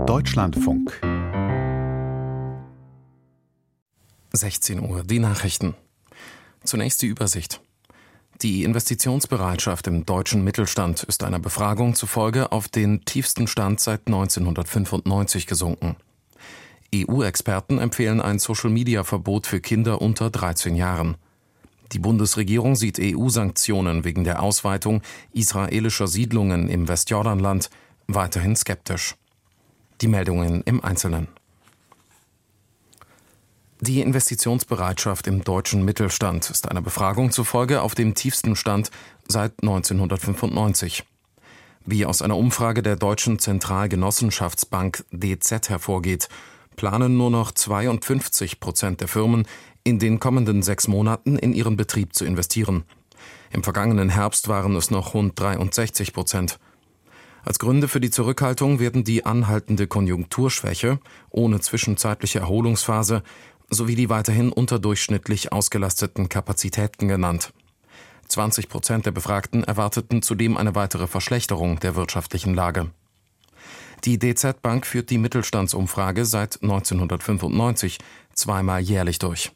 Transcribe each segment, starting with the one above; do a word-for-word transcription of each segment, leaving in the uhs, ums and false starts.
Deutschlandfunk. sechzehn Uhr, die Nachrichten. Zunächst die Übersicht. Die Investitionsbereitschaft im deutschen Mittelstand ist einer Befragung zufolge auf den tiefsten Stand seit neunzehnhundertfünfundneunzig gesunken. E U-Experten empfehlen ein Social-Media-Verbot für Kinder unter dreizehn Jahren. Die Bundesregierung sieht E U-Sanktionen wegen der Ausweitung israelischer Siedlungen im Westjordanland weiterhin skeptisch. Die Meldungen im Einzelnen. Die Investitionsbereitschaft im deutschen Mittelstand ist einer Befragung zufolge auf dem tiefsten Stand seit neunzehnhundertfünfundneunzig. Wie aus einer Umfrage der Deutschen Zentralgenossenschaftsbank D Z hervorgeht, planen nur noch zweiundfünfzig Prozent der Firmen in den kommenden sechs Monaten in ihren Betrieb zu investieren. Im vergangenen Herbst waren es noch rund dreiundsechzig Prozent. Als Gründe für die Zurückhaltung werden die anhaltende Konjunkturschwäche ohne zwischenzeitliche Erholungsphase sowie die weiterhin unterdurchschnittlich ausgelasteten Kapazitäten genannt. zwanzig Prozent der Befragten erwarteten zudem eine weitere Verschlechterung der wirtschaftlichen Lage. Die D Z-Bank führt die Mittelstandsumfrage seit neunzehnhundertfünfundneunzig zweimal jährlich durch.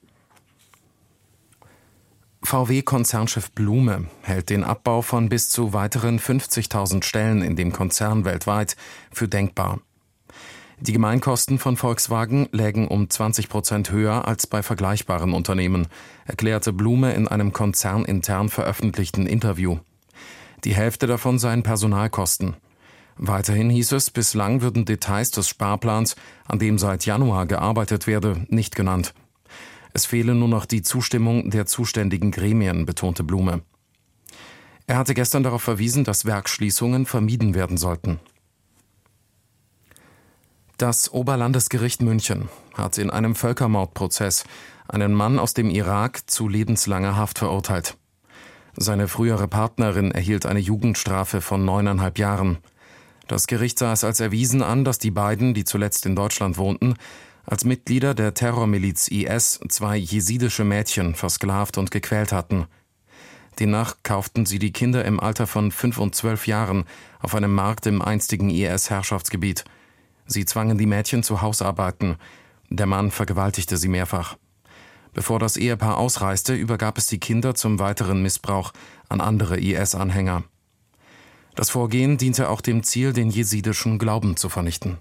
V W-Konzernchef Blume hält den Abbau von bis zu weiteren fünfzigtausend Stellen in dem Konzern weltweit für denkbar. Die Gemeinkosten von Volkswagen lägen um zwanzig Prozent höher als bei vergleichbaren Unternehmen, erklärte Blume in einem konzernintern veröffentlichten Interview. Die Hälfte davon seien Personalkosten. Weiterhin hieß es, bislang würden Details des Sparplans, an dem seit Januar gearbeitet werde, nicht genannt. Es fehle nur noch die Zustimmung der zuständigen Gremien, betonte Blume. Er hatte gestern darauf verwiesen, dass Werksschließungen vermieden werden sollten. Das Oberlandesgericht München hat in einem Völkermordprozess einen Mann aus dem Irak zu lebenslanger Haft verurteilt. Seine frühere Partnerin erhielt eine Jugendstrafe von neuneinhalb Jahren. Das Gericht sah es als erwiesen an, dass die beiden, die zuletzt in Deutschland wohnten, als Mitglieder der Terrormiliz I S zwei jesidische Mädchen versklavt und gequält hatten. Demnach kauften sie die Kinder im Alter von fünf und zwölf Jahren auf einem Markt im einstigen I S-Herrschaftsgebiet. Sie zwangen die Mädchen zu Hausarbeiten. Der Mann vergewaltigte sie mehrfach. Bevor das Ehepaar ausreiste, übergab es die Kinder zum weiteren Missbrauch an andere I S-Anhänger. Das Vorgehen diente auch dem Ziel, den jesidischen Glauben zu vernichten.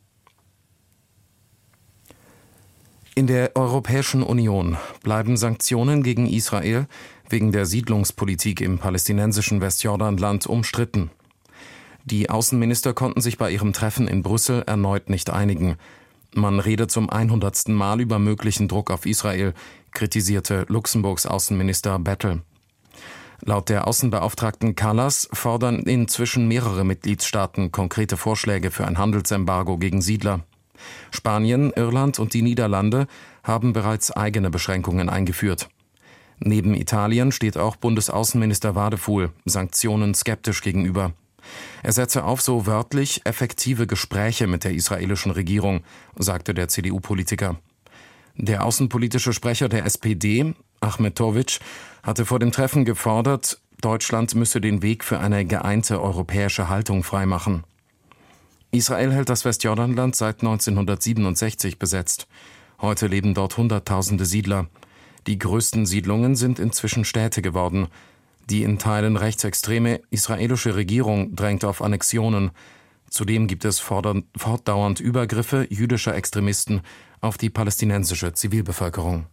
In der Europäischen Union bleiben Sanktionen gegen Israel wegen der Siedlungspolitik im palästinensischen Westjordanland umstritten. Die Außenminister konnten sich bei ihrem Treffen in Brüssel erneut nicht einigen. Man rede zum hundertsten Mal über möglichen Druck auf Israel, kritisierte Luxemburgs Außenminister Bettel. Laut der Außenbeauftragten Kallas fordern inzwischen mehrere Mitgliedstaaten konkrete Vorschläge für ein Handelsembargo gegen Siedler. Spanien, Irland und die Niederlande haben bereits eigene Beschränkungen eingeführt. Neben Italien steht auch Bundesaußenminister Wadefuhl Sanktionen skeptisch gegenüber. Er setze auf so wörtlich effektive Gespräche mit der israelischen Regierung, sagte der C D U-Politiker. Der außenpolitische Sprecher der S P D, Ahmetovic, hatte vor dem Treffen gefordert, Deutschland müsse den Weg für eine geeinte europäische Haltung freimachen. Israel hält das Westjordanland seit neunzehnhundertsiebenundsechzig besetzt. Heute leben dort Hunderttausende Siedler. Die größten Siedlungen sind inzwischen Städte geworden. Die in Teilen rechtsextreme israelische Regierung drängt auf Annexionen. Zudem gibt es fortdauernd Übergriffe jüdischer Extremisten auf die palästinensische Zivilbevölkerung.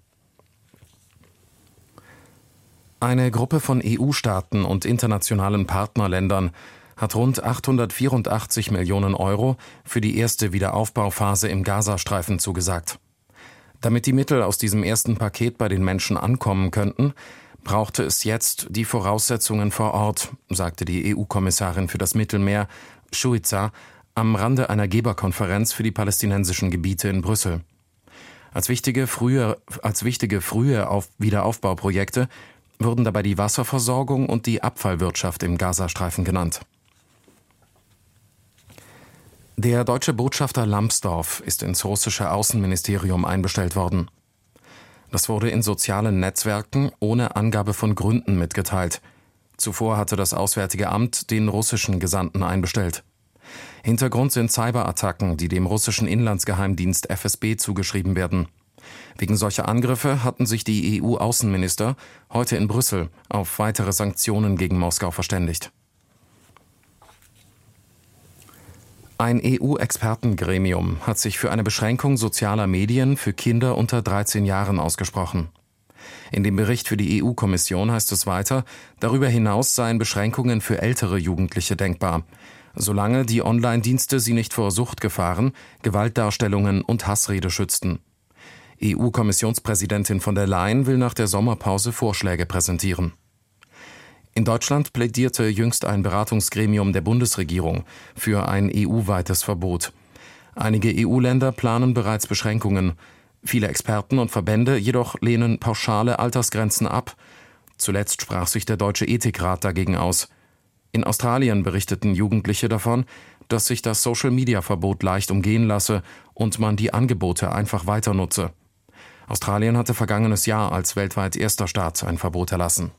Eine Gruppe von E U-Staaten und internationalen Partnerländern hat rund achthundertvierundachtzig Millionen Euro für die erste Wiederaufbauphase im Gazastreifen zugesagt. Damit die Mittel aus diesem ersten Paket bei den Menschen ankommen könnten, brauchte es jetzt die Voraussetzungen vor Ort, sagte die E U-Kommissarin für das Mittelmeer, Shuiza, am Rande einer Geberkonferenz für die palästinensischen Gebiete in Brüssel. Als wichtige frühe, als wichtige frühe Auf- Wiederaufbauprojekte wurden dabei die Wasserversorgung und die Abfallwirtschaft im Gazastreifen genannt. Der deutsche Botschafter Lambsdorff ist ins russische Außenministerium einbestellt worden. Das wurde in sozialen Netzwerken ohne Angabe von Gründen mitgeteilt. Zuvor hatte das Auswärtige Amt den russischen Gesandten einbestellt. Hintergrund sind Cyberattacken, die dem russischen Inlandsgeheimdienst F S B zugeschrieben werden. Wegen solcher Angriffe hatten sich die E U-Außenminister heute in Brüssel auf weitere Sanktionen gegen Moskau verständigt. Ein E U-Expertengremium hat sich für eine Beschränkung sozialer Medien für Kinder unter dreizehn Jahren ausgesprochen. In dem Bericht für die E U-Kommission heißt es weiter, darüber hinaus seien Beschränkungen für ältere Jugendliche denkbar, solange die Online-Dienste sie nicht vor Suchtgefahren, Gewaltdarstellungen und Hassrede schützten. E U-Kommissionspräsidentin von der Leyen will nach der Sommerpause Vorschläge präsentieren. In Deutschland plädierte jüngst ein Beratungsgremium der Bundesregierung für ein E U-weites Verbot. Einige E U-Länder planen bereits Beschränkungen. Viele Experten und Verbände jedoch lehnen pauschale Altersgrenzen ab. Zuletzt sprach sich der Deutsche Ethikrat dagegen aus. In Australien berichteten Jugendliche davon, dass sich das Social-Media-Verbot leicht umgehen lasse und man die Angebote einfach weiter nutze. Australien hatte vergangenes Jahr als weltweit erster Staat ein Verbot erlassen.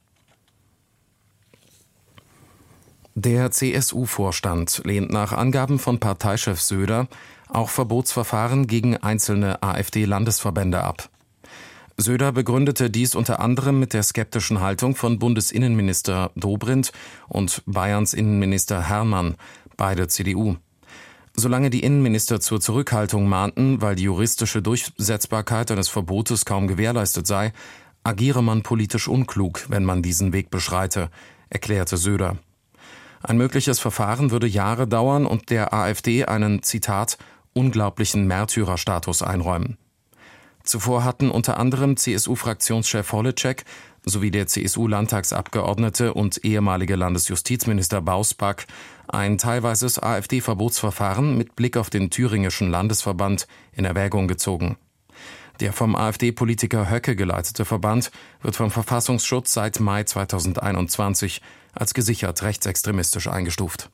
Der C S U-Vorstand lehnt nach Angaben von Parteichef Söder auch Verbotsverfahren gegen einzelne AfD-Landesverbände ab. Söder begründete dies unter anderem mit der skeptischen Haltung von Bundesinnenminister Dobrindt und Bayerns Innenminister Herrmann, beide C D U. Solange die Innenminister zur Zurückhaltung mahnten, weil die juristische Durchsetzbarkeit eines Verbotes kaum gewährleistet sei, agiere man politisch unklug, wenn man diesen Weg beschreite, erklärte Söder. Ein mögliches Verfahren würde Jahre dauern und der AfD einen, Zitat, unglaublichen Märtyrerstatus einräumen. Zuvor hatten unter anderem C S U-Fraktionschef Holleczek sowie der C S U-Landtagsabgeordnete und ehemalige Landesjustizminister Bausback ein teilweises AfD-Verbotsverfahren mit Blick auf den thüringischen Landesverband in Erwägung gezogen. Der vom AfD-Politiker Höcke geleitete Verband wird vom Verfassungsschutz seit Mai zweitausendeinundzwanzig als gesichert rechtsextremistisch eingestuft.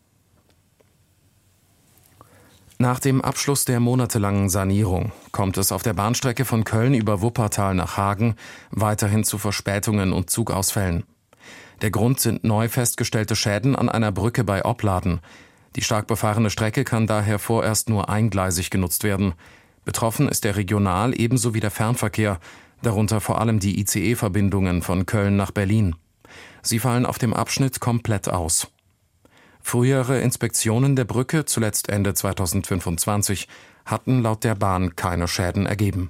Nach dem Abschluss der monatelangen Sanierung kommt es auf der Bahnstrecke von Köln über Wuppertal nach Hagen weiterhin zu Verspätungen und Zugausfällen. Der Grund sind neu festgestellte Schäden an einer Brücke bei Opladen. Die stark befahrene Strecke kann daher vorerst nur eingleisig genutzt werden. Betroffen ist der Regional- ebenso wie der Fernverkehr, darunter vor allem die I C E-Verbindungen von Köln nach Berlin. Sie fallen auf dem Abschnitt komplett aus. Frühere Inspektionen der Brücke, zuletzt Ende zweitausendfünfundzwanzig, hatten laut der Bahn keine Schäden ergeben.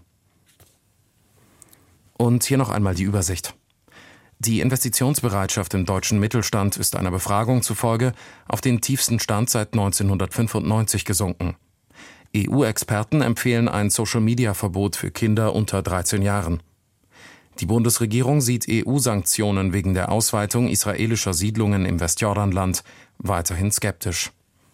Und hier noch einmal die Übersicht. Die Investitionsbereitschaft im deutschen Mittelstand ist einer Befragung zufolge auf den tiefsten Stand seit neunzehnhundertfünfundneunzig gesunken. E U-Experten empfehlen ein Social-Media-Verbot für Kinder unter dreizehn Jahren. Die Bundesregierung sieht E U-Sanktionen wegen der Ausweitung israelischer Siedlungen im Westjordanland weiterhin skeptisch.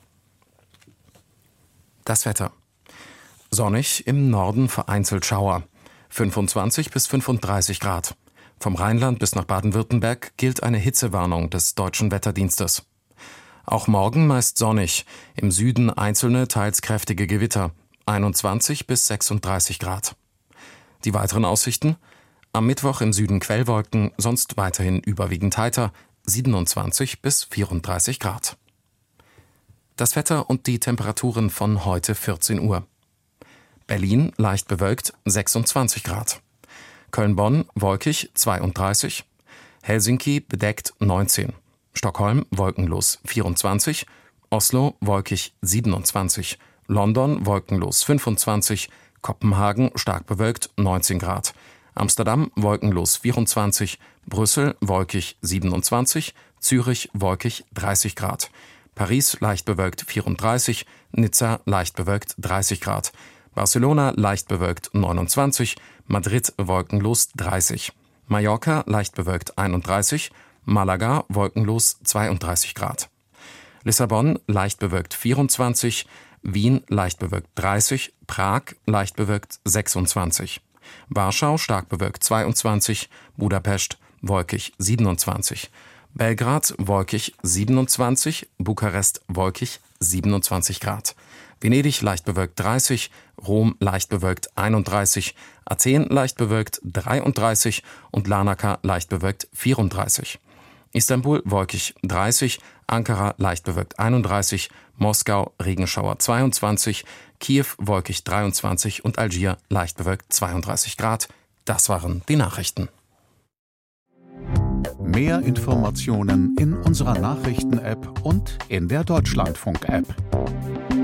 Das Wetter. Sonnig, im Norden vereinzelt Schauer. fünfundzwanzig bis fünfunddreißig Grad. Vom Rheinland bis nach Baden-Württemberg gilt eine Hitzewarnung des Deutschen Wetterdienstes. Auch morgen meist sonnig, im Süden einzelne, teils kräftige Gewitter, einundzwanzig bis sechsunddreißig Grad. Die weiteren Aussichten: am Mittwoch im Süden Quellwolken, sonst weiterhin überwiegend heiter, siebenundzwanzig bis vierunddreißig Grad. Das Wetter und die Temperaturen von heute vierzehn Uhr. Berlin leicht bewölkt, sechsundzwanzig Grad. Köln-Bonn wolkig, zweiunddreißig. Helsinki bedeckt, neunzehn. Stockholm wolkenlos, vierundzwanzig. Oslo wolkig, siebenundzwanzig. London wolkenlos, fünfundzwanzig. Kopenhagen stark bewölkt, neunzehn Grad. Amsterdam wolkenlos, vierundzwanzig. Brüssel wolkig, siebenundzwanzig. Zürich wolkig, dreißig Grad. Paris leicht bewölkt, vierunddreißig. Nizza leicht bewölkt, dreißig Grad. Barcelona leicht bewölkt, neunundzwanzig. Madrid wolkenlos, dreißig. Mallorca leicht bewölkt, einunddreißig. Malaga wolkenlos, zweiunddreißig Grad. Lissabon leicht bewölkt, vierundzwanzig. Wien leicht bewölkt, dreißig. Prag leicht bewölkt, sechsundzwanzig. Warschau stark bewölkt, zweiundzwanzig. Budapest wolkig, siebenundzwanzig. Belgrad wolkig, siebenundzwanzig. Bukarest wolkig, siebenundzwanzig Grad. Venedig leicht bewölkt, dreißig. Rom leicht bewölkt, einunddreißig. Athen leicht bewölkt, dreiunddreißig. Und Larnaca leicht bewölkt, vierunddreißig. Istanbul wolkig, dreißig. Ankara leicht bewölkt einunddreißig, Moskau Regenschauer zweiundzwanzig, Kiew wolkig dreiundzwanzig und Algier leicht bewölkt zweiunddreißig Grad. Das waren die Nachrichten. Mehr Informationen in unserer Nachrichten-App und in der Deutschlandfunk-App.